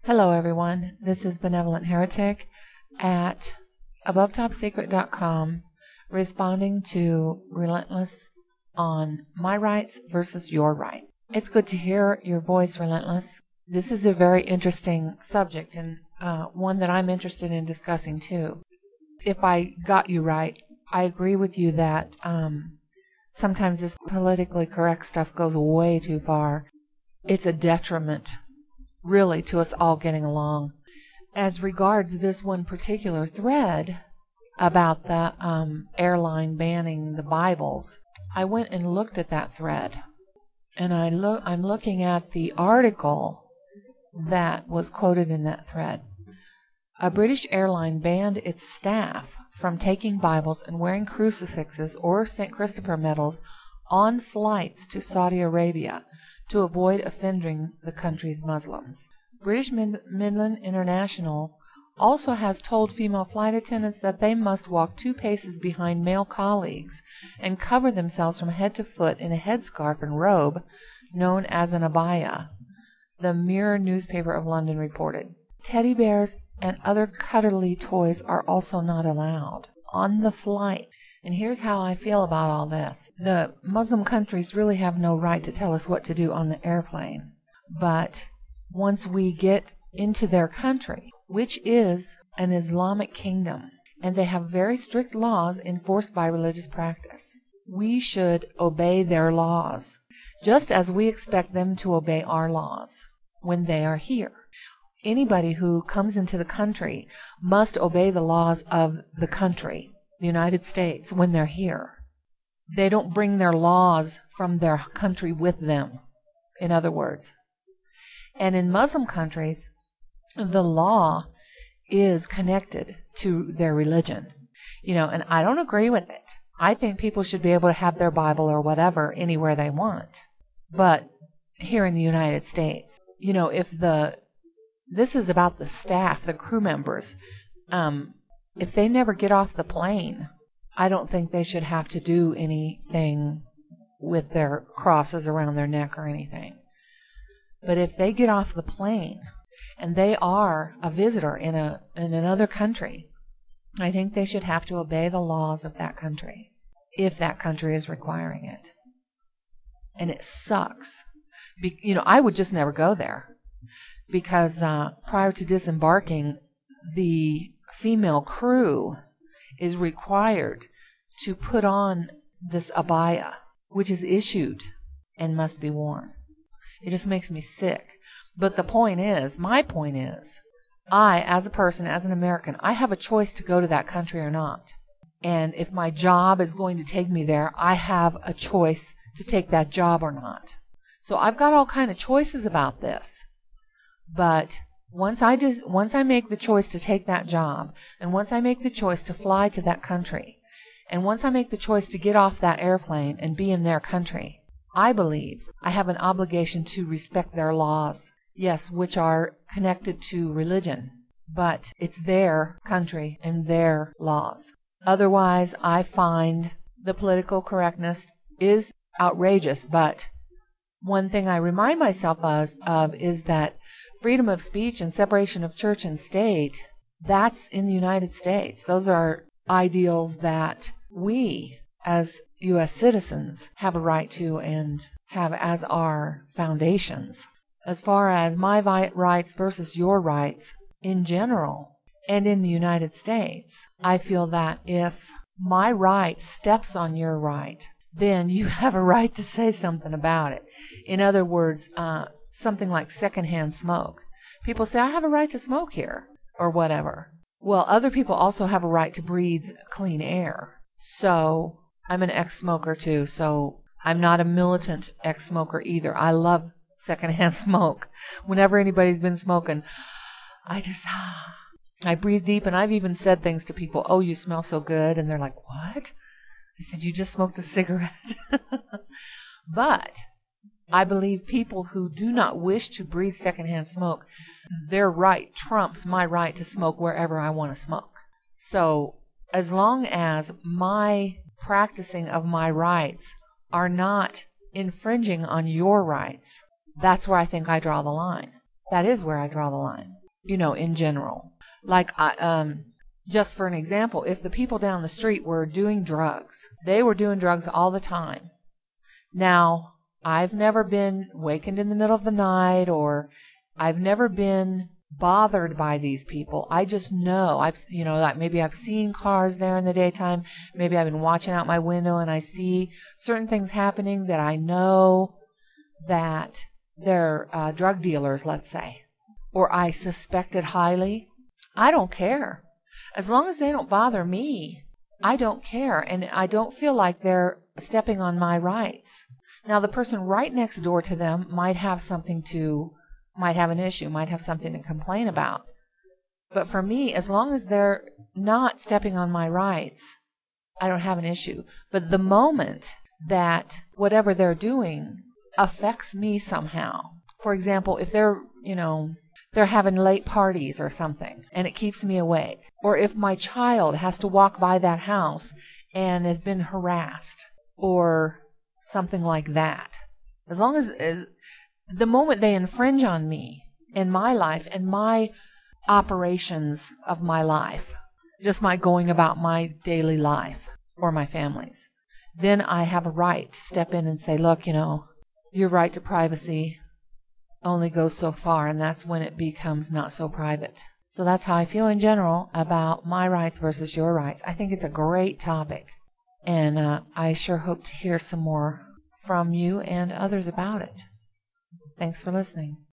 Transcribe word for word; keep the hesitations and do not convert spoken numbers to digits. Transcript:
Hello everyone, this is Benevolent Heretic at above top secret dot com responding to Relentless on my rights versus your rights. It's good to hear your voice, Relentless. This is a very interesting subject and uh, one that I'm interested in discussing too. If I got you right, I agree with you that um, sometimes this politically correct stuff goes way too far. It's a detriment really to us all getting along. As regards this one particular thread about the um, airline banning the Bibles, I went and looked at that thread, and I look, I'm looking at the article that was quoted in that thread. A British airline banned its staff from taking Bibles and wearing crucifixes or Saint Christopher medals on flights to Saudi Arabia to avoid offending the country's Muslims. British Mid- Midland International also has told female flight attendants that they must walk two paces behind male colleagues and cover themselves from head to foot in a headscarf and robe known as an abaya, the Mirror newspaper of London reported. Teddy bears and other cuddly toys are also not allowed on the flight. And here's how I feel about all this. The Muslim countries really have no right to tell us what to do on the airplane. But once we get into their country, which is an Islamic kingdom, and they have very strict laws enforced by religious practice, we should obey their laws, just as we expect them to obey our laws when they are here. Anybody who comes into the country must obey the laws of the country, the United States, when they're here. They don't bring their laws from their country with them, in other words. And in Muslim countries, the law is connected to their religion. You know, and I don't agree with it. I think people should be able to have their Bible or whatever anywhere they want. But here in the United States, you know, if the, this is about the staff, the crew members, um, if they never get off the plane, I don't think they should have to do anything with their crosses around their neck or anything. But if they get off the plane and they are a visitor in a in another country, I think they should have to obey the laws of that country, if that country is requiring it. And it sucks. Be, you know, I would just never go there because uh, prior to disembarking, the female crew is required to put on this abaya, which is issued and must be worn. It just makes me sick. But the point is, my point is, I, as a person, as an American, I have a choice to go to that country or not. And if my job is going to take me there, I have a choice to take that job or not. So I've got all kind of choices about this. But Once I just, once I make the choice to take that job, and once I make the choice to fly to that country, and once I make the choice to get off that airplane and be in their country, I believe I have an obligation to respect their laws, yes, which are connected to religion, but it's their country and their laws. Otherwise, I find the political correctness is outrageous, but one thing I remind myself of, of is that freedom of speech and separation of church and state, that's in the United States. Those are ideals that we, as U S citizens, have a right to and have as our foundations. As far as my rights versus your rights in general and in the United States, I feel that if my right steps on your right, then you have a right to say something about it. In other words, uh, something like secondhand smoke. People say, I have a right to smoke here, or whatever. Well, other people also have a right to breathe clean air. So, I'm an ex-smoker too, so I'm not a militant ex-smoker either. I love secondhand smoke. Whenever anybody's been smoking, I just, I breathe deep, and I've even said things to people, oh, you smell so good, and they're like, what? I said, you just smoked a cigarette. But I believe people who do not wish to breathe secondhand smoke, their right trumps my right to smoke wherever I want to smoke. So as long as my practicing of my rights are not infringing on your rights, that's where I think I draw the line. That is where I draw the line. you know, in general. Like, I, um, just for an example, if the people down the street were doing drugs, they were doing drugs all the time. Now, I've never been wakened in the middle of the night, or I've never been bothered by these people. I just know, I've, you know, like maybe I've seen cars there in the daytime. Maybe I've been watching out my window and I see certain things happening that I know that they're uh, drug dealers, let's say, or I suspect it highly. I don't care. As long as they don't bother me, I don't care, and I don't feel like they're stepping on my rights. Now, the person right next door to them might have something to, might have an issue, might have something to complain about. But for me, as long as they're not stepping on my rights, I don't have an issue. But the moment that whatever they're doing affects me somehow, for example, if they're, you know, they're having late parties or something, and it keeps me awake. Or if my child has to walk by that house and has been harassed, or something like that. As long as, as the moment they infringe on me in my life and my operations of my life, just my going about my daily life or my family's, then I have a right to step in and say, look, you know, your right to privacy only goes so far, and that's when it becomes not so private. So that's how I feel in general about my rights versus your rights. I think it's a great topic, and uh, I sure hope to hear some more from you and others about it. Thanks for listening.